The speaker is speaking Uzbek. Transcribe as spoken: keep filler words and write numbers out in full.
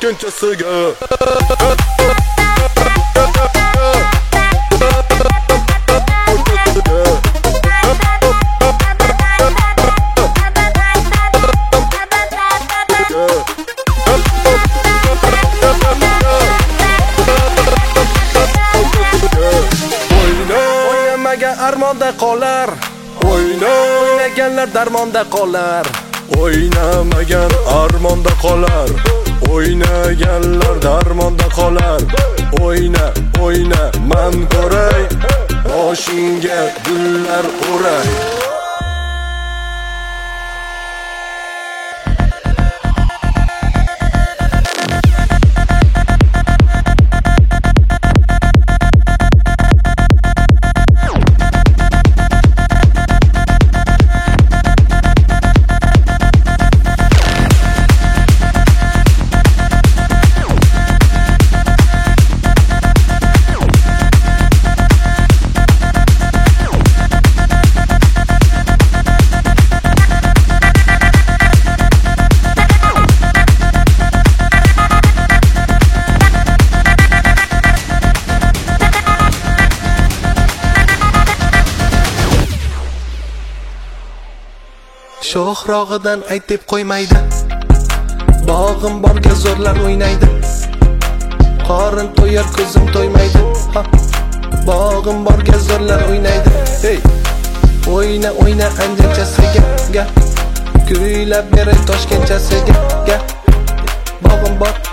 toshkenchasiga. Armonda qolar, o'yna o'ynaganlar darmonda qolar. O'ynamagan armonda qolar, o'ynaganlar darmonda qolar. O'yna, o'yna, man ko'ray, boshingga gullar o'ray. Sho'xrog'idan ayt deb qo'ymaydi. Bog'im borga zo'rlar o'ynaydi. Qorin to'yar ko'zim to'ymaydi. Ha. Bog'im borga zo'rlar o'ynaydi. Hey. O'yna o'yna anjachasiga, ga. Kuylab beray toshkenchasiga, ga. Bog'im bor